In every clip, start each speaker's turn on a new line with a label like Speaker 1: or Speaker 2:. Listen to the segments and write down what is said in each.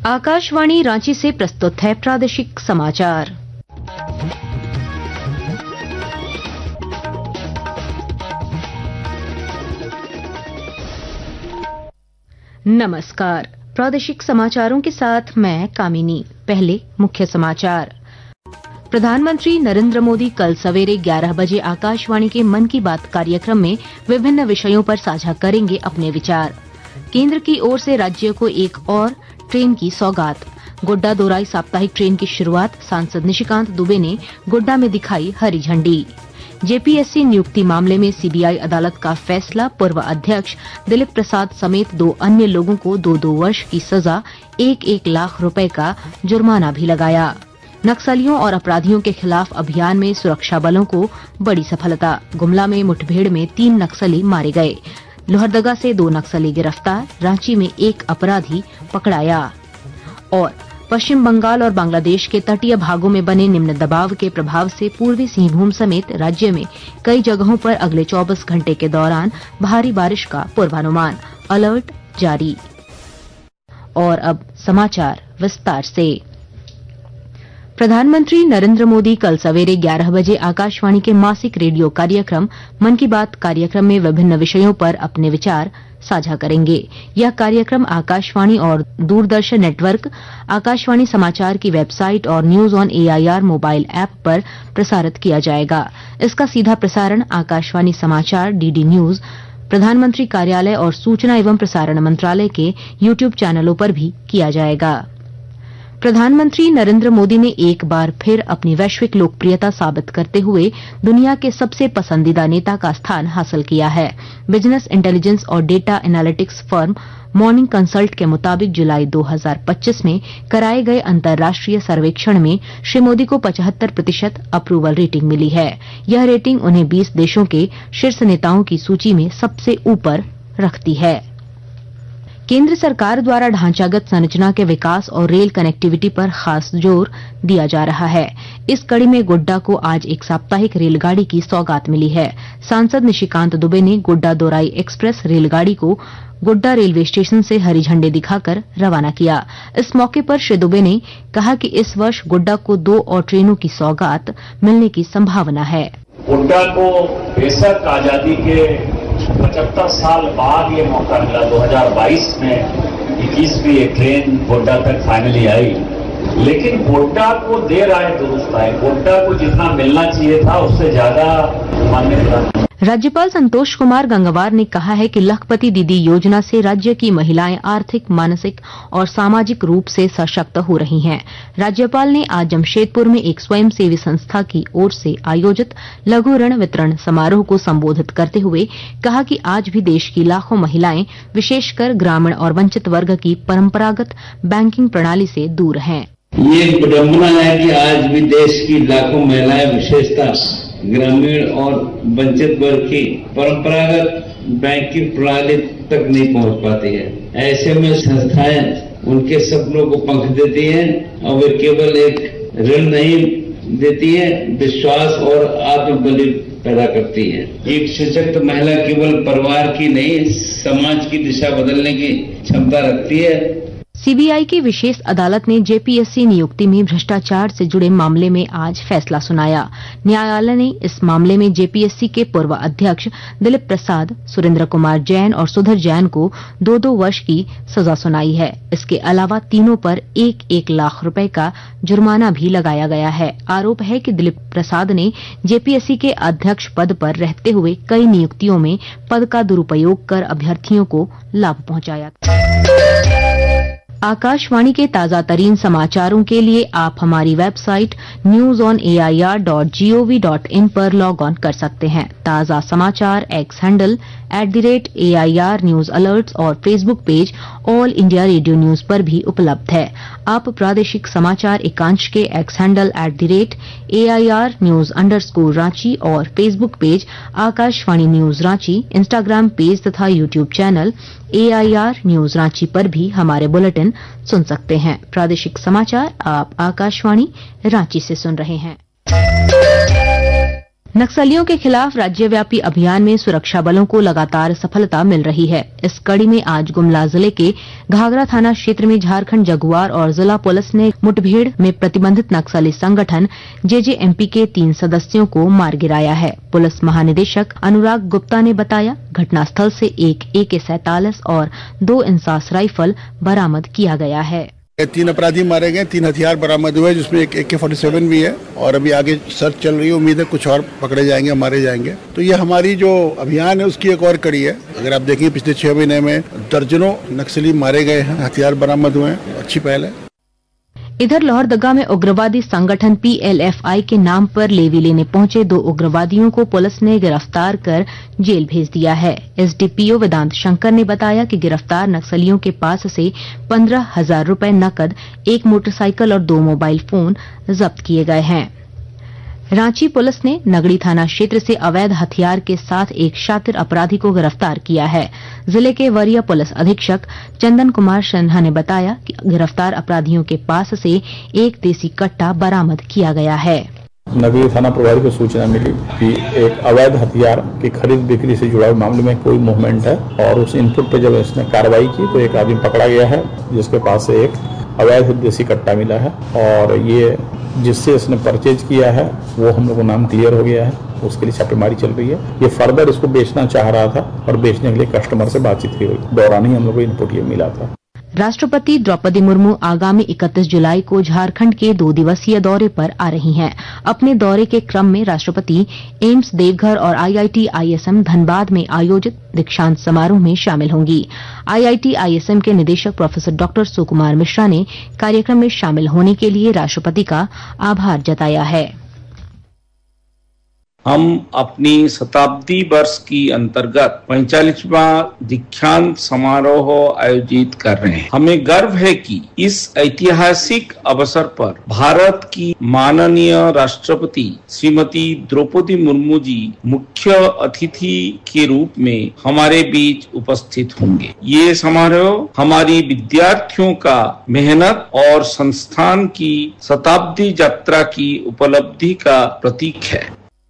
Speaker 1: आकाशवाणी रांची से प्रस्तुत है प्रादेशिक समाचार। नमस्कार, प्रादेशिक समाचारों के साथ मैं कामिनी। पहले मुख्य समाचार। प्रधानमंत्री नरेंद्र मोदी कल सवेरे 11 बजे आकाशवाणी के मन की बात कार्यक्रम में विभिन्न विषयों पर साझा करेंगे अपने विचार। केंद्र की ओर से राज्य को एक और ट्रेन की सौगात। गोड्डा दोराई साप्ताहिक ट्रेन की शुरुआत। सांसद निशिकांत दुबे ने गोड्डा में दिखाई हरी झंडी। जेपीएससी नियुक्ति मामले में सीबीआई अदालत का फैसला। पूर्व अध्यक्ष दिलीप प्रसाद समेत 2 अन्य लोगों को 2-2 वर्ष की सजा, 1-1 लाख रुपए का जुर्माना भी लगाया। नक्सलियों और अपराधियों के खिलाफ अभियान में सुरक्षा बलों को बड़ी सफलता। गुमला में मुठभेड़ में 3 नक्सली मारे गए। लोहरदगा से 2 नक्सली गिरफ्तार। रांची में 1 अपराधी पकड़ाया। और पश्चिम बंगाल और बांग्लादेश के तटीय भागों में बने निम्न दबाव के प्रभाव से पूर्वी सिंहभूम समेत राज्य में कई जगहों पर अगले 24 घंटे के दौरान भारी बारिश का पूर्वानुमान। अलर्ट जारी। और अब समाचार विस्तार से। प्रधानमंत्री नरेंद्र मोदी कल सवेरे 11 बजे आकाशवाणी के मासिक रेडियो कार्यक्रम मन की बात कार्यक्रम में विभिन्न विषयों पर अपने विचार साझा करेंगे। यह कार्यक्रम आकाशवाणी और दूरदर्शन नेटवर्क, आकाशवाणी समाचार की वेबसाइट और news on AIR mobile app पर प्रसारित किया जाएगा। इसका सीधा प्रसारण आकाशवाणी समाचार, डीडी न्यूज, प्रधानमंत्री कार्यालय और सूचना एवं प्रसारण मंत्रालय के यूट्यूब चैनलों पर भी किया जाएगा। प्रधानमंत्री नरेंद्र मोदी ने एक बार फिर अपनी वैश्विक लोकप्रियता साबित करते हुए दुनिया के सबसे पसंदीदा नेता का स्थान हासिल किया है। बिजनेस इंटेलिजेंस और data analytics firm morning consult के मुताबिक जुलाई 2025 में कराए गए अंतर्राष्ट्रीय सर्वेक्षण में श्री मोदी को 75% अप्रूवल रेटिंग मिली है। यह रेटिंग उन्हें 20 देशों के शीर्ष नेताओं की सूची में सबसे ऊपर रखती है। केंद्र सरकार द्वारा ढांचागत संरचना के विकास और रेल कनेक्टिविटी पर खास जोर दिया जा रहा है। इस कड़ी में गोड्डा को आज एक साप्ताहिक रेलगाड़ी की सौगात मिली है। सांसद निशिकांत दुबे ने गोड्डा दोराई एक्सप्रेस रेलगाड़ी को गोड्डा रेलवे स्टेशन से हरी झंडी दिखाकर रवाना किया। इस मौके पर श्री दुबे ने कहा कि इस वर्ष गोड्डा को 2 और ट्रेनों की सौगात मिलने की संभावना है।
Speaker 2: गोड्डा को बेशक आजादी के 75 साल बाद ये मौका मिला। 2022 में 21वीं एक ट्रेन गोड्डा तक फाइनली आई, लेकिन गोड्डा को देर आए दुरुस्त आए। गोड्डा को जितना मिलना चाहिए था उससे ज्यादा मान्यता।
Speaker 1: राज्यपाल संतोष कुमार गंगवार ने कहा है कि लखपति दीदी योजना से राज्य की महिलाएं आर्थिक, मानसिक और सामाजिक रूप से सशक्त हो रही हैं। राज्यपाल ने आज जमशेदपुर में एक स्वयंसेवी संस्था की ओर से आयोजित लघु ऋण वितरण समारोह को संबोधित करते हुए कहा कि आज भी देश की लाखों महिलाएं विशेषकर ग्रामीण और वंचित वर्ग की परंपरागत बैंकिंग प्रणाली से दूर हैं।
Speaker 3: ये विडंबना है कि आज भी देश की लाखों महिलाएं विशेषता ग्रामीण और वंचित वर्ग की परंपरागत बैंकिंग प्रणाली तक नहीं पहुंच पाती है। ऐसे में संस्थाएं उनके सपनों को पंख देती हैं और वे केवल एक ऋण नहीं देती है, विश्वास और आत्मबल पैदा करती है। एक सशक्त महिला केवल परिवार की नहीं, समाज की दिशा बदलने की क्षमता रखती है।
Speaker 1: सीबीआई की विशेष अदालत ने जेपीएससी नियुक्ति में भ्रष्टाचार से जुड़े मामले में आज फैसला सुनाया। न्यायालय ने इस मामले में जेपीएससी के पूर्व अध्यक्ष दिलीप प्रसाद, सुरेंद्र कुमार जैन और सुधर जैन को 2-2 वर्ष की सजा सुनाई है। इसके अलावा तीनों पर 1-1 लाख रुपए का जुर्माना भी लगाया गया है। आरोप है कि दिलीप प्रसाद ने जेपीएससी के अध्यक्ष पद पर रहते हुए कई नियुक्तियों में पद का दुरुपयोग कर अभ्यर्थियों को लाभ पहुंचाया। आकाशवाणी के ताजा तरीन समाचारों के लिए आप हमारी वेबसाइट newsonair.gov.in पर लॉग ऑन कर सकते हैं। ताजा समाचार X handle @AIR news alerts और Facebook page All India Radio news पर भी उपलब्ध है। आप प्रादेशिक समाचार एकांश के X handle @AIR news _Ranchi और Facebook page Akashvani news Ranchi, Instagram page तथा YouTube channel AIR news Ranchi पर भी हमारे बुलेटिन सुन सकते हैं। प्रादेशिक समाचार आप आकाशवाणी रांची से सुन रहे हैं। नक्सलियों के खिलाफ राज्यव्यापी अभियान में सुरक्षा बलों को लगातार सफलता मिल रही है। इस कड़ी में आज गुमला जिले के घाघरा थाना क्षेत्र में झारखंड जगुआर और जिला पुलिस ने मुठभेड़ में प्रतिबंधित नक्सली संगठन जेजेएमपी के 3 सदस्यों को मार गिराया है। पुलिस महानिदेशक अनुराग गुप्ता ने बताया, घटनास्थल से एक AK-47 और 2 इंसास राइफल बरामद किया गया है।
Speaker 4: 3 अपराधी मारे गए, 3 हथियार बरामद हुए, जिसमें एक AK-47 भी है और अभी आगे सर्च चल रही है। उम्मीद है कुछ और पकड़े जाएंगे, मारे जाएंगे। तो ये हमारी जो अभियान है उसकी एक और कड़ी है। अगर आप देखेंगे पिछले 6 महीने में दर्जनों नक्सली मारे गए हैं, हथियार बरामद हुए हैं। अच्छी पहल है।
Speaker 1: इधर लोहरदगा में उग्रवादी संगठन PLFI के नाम पर लेवी लेने पहुंचे 2 उग्रवादियों को पुलिस ने गिरफ्तार कर जेल भेज दिया है। SDPO वेदांत शंकर ने बताया कि गिरफ्तार नक्सलियों के पास से 15,000 रुपए नकद, 1 मोटरसाइकिल और 2 मोबाइल फोन जब्त किए गए हैं। रांची पुलिस ने नगड़ी थाना क्षेत्र से अवैध हथियार के साथ एक शातिर अपराधी को गिरफ्तार किया है। जिले के वरीय पुलिस अधीक्षक चंदन कुमार सिन्हा ने बताया कि गिरफ्तार अपराधियों के पास से एक देसी कट्टा बरामद किया गया है।
Speaker 5: नगरी थाना प्रभारी को सूचना मिली कि एक अवैध हथियार की खरीद बिक्री से जुड़ा मामले में कोई मूवमेंट है और उस इनपुट पे जब इसने कार्रवाई की तो एक आदमी पकड़ा गया है, जिसके पास से एक अवैध देसी कट्टा मिला है और ये जिससे इसने परचेज किया है वो हम लोग को नाम क्लियर हो गया है। उसके लिए छापेमारी चल रही है। ये फर्दर इसको बेचना चाह रहा था और बेचने के लिए कस्टमर से बातचीत की हुई दौरान ही हम लोग को इनपुट ये मिला था।
Speaker 1: राष्ट्रपति द्रौपदी मुर्मू आगामी 31 जुलाई को झारखंड के 2 दिवसीय दौरे पर आ रही हैं। अपने दौरे के क्रम में राष्ट्रपति एम्स देवघर और IIT ISM धनबाद में आयोजित दीक्षांत समारोह में शामिल होंगी। IIT ISM के निदेशक प्रोफेसर डॉक्टर सुकुमार मिश्रा ने कार्यक्रम में शामिल होने के लिए राष्ट्रपति का आभार जताया है।
Speaker 6: हम अपनी शताब्दी वर्ष की अंतर्गत 45वां दीक्षांत समारोह आयोजित कर रहे हैं। हमें गर्व है कि इस ऐतिहासिक अवसर पर भारत की माननीय राष्ट्रपति श्रीमती द्रौपदी मुर्मू जी मुख्य अतिथि के रूप में हमारे बीच उपस्थित होंगे। ये समारोह हमारी विद्यार्थियों का मेहनत और संस्थान की शताब्दी यात्रा की उपलब्धि का प्रतीक है।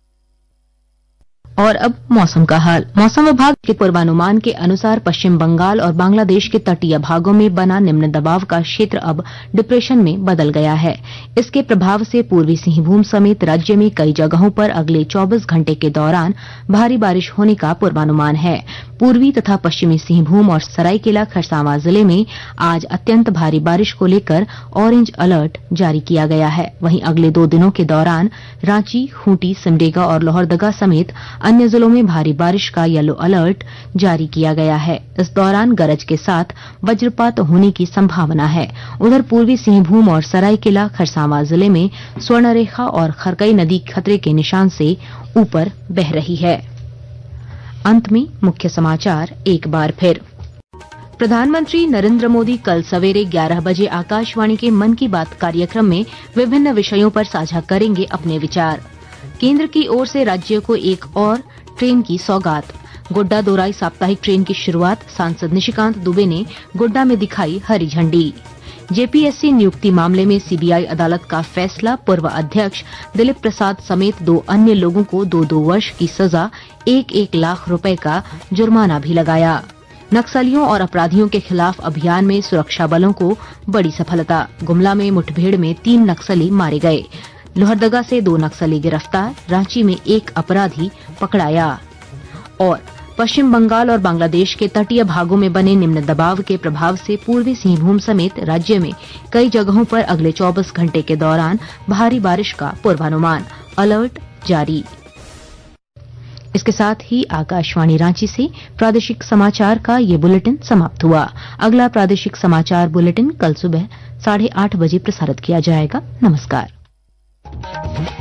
Speaker 1: और अब मौसम का हाल। मौसम विभाग के पूर्वानुमान के अनुसार पश्चिम बंगाल और बांग्लादेश के तटीय भागों में बना निम्न दबाव का क्षेत्र अब डिप्रेशन में बदल गया है। इसके प्रभाव से पूर्वी सिंहभूम समेत राज्य में कई जगहों पर अगले 24 घंटे के दौरान भारी बारिश होने का पूर्वानुमान है। पूर्वी तथा पश्चिमी सिंहभूम और सरायकेला खरसावां जिले में आज अत्यंत भारी बारिश को लेकर ऑरेंज अलर्ट जारी किया गया है। वहीं अगले 2 दिनों के दौरान रांची, खूंटी, सिमडेगा और लोहरदगा समेत अन्य जिलों में भारी बारिश का येलो अलर्ट जारी किया गया है। इस दौरान गरज के साथ वज्रपात होने की संभावना है। उधर पूर्वी सिंहभूम और सरायकेला खरसावां जिले में स्वर्णरेखा और खरकई नदी खतरे के निशान से ऊपर बह रही है। अंत में मुख्य समाचार एक बार फिर। प्रधानमंत्री नरेंद्र मोदी कल सवेरे 11 बजे आकाशवाणी के मन की बात कार्यक्रम में विभिन्न विषयों पर साझा करेंगे अपने विचार। केंद्र की ओर से राज्य को एक और ट्रेन की सौगात। गोड्डा दोराई साप्ताहिक ट्रेन की शुरुआत। सांसद निशिकांत दुबे ने गोड्डा में दिखाई हरी झंडी। जेपीएससी नियुक्ति मामले में सीबीआई अदालत का फैसला। पूर्व अध्यक्ष दिलीप प्रसाद समेत 2 अन्य लोगों को 2-2 वर्ष की सजा, 1-1 लाख रुपए का जुर्माना भी लगाया। नक्सलियों और अपराधियों के खिलाफ अभियान में सुरक्षा बलों को बड़ी सफलता। गुमला में मुठभेड़ में 3 नक्सली मारे गए। लोहरदगा से 2 नक्सली गिरफ्तार। रांची में 1 अपराधी पकड़ाया। और पश्चिम बंगाल और बांग्लादेश के तटीय भागों में बने निम्न दबाव के प्रभाव से पूर्वी सिंहभूम समेत राज्य में कई जगहों पर अगले 24 घंटे के दौरान भारी बारिश का पूर्वानुमान, अलर्ट जारी। इसके साथ ही आकाशवाणी रांची से प्रादेशिक समाचार का ये बुलेटिन समाप्त हुआ। अगला प्रादेशिक समाचार बुलेटिन कल सुबह 8:30 बजे प्रसारित किया जाएगा। नमस्कार।